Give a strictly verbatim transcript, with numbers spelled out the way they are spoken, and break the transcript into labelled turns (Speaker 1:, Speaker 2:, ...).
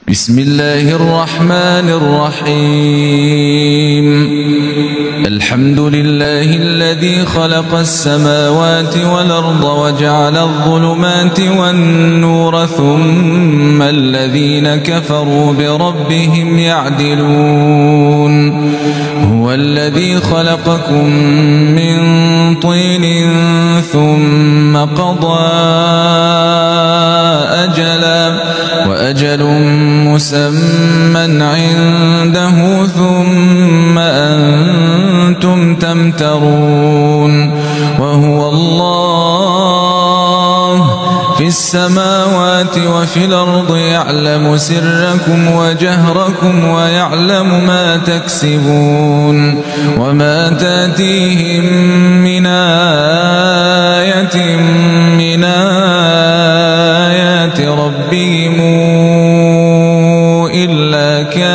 Speaker 1: بسم الله الرحمن الرحيم. الحمد لله الذي خلق السماوات والأرض وجعل الظلمات والنور ثم الذين كفروا بربهم يعدلون. هو الذي خلقكم من طين ثم قضى أجلا وأجل مسمى عنده ثم أنتم تمترون. وهو الله في السماوات وفي الأرض يعلم سركم وجهركم ويعلم ما تكسبون. وما تأتيهم من آية من آيات ربهم إلا كان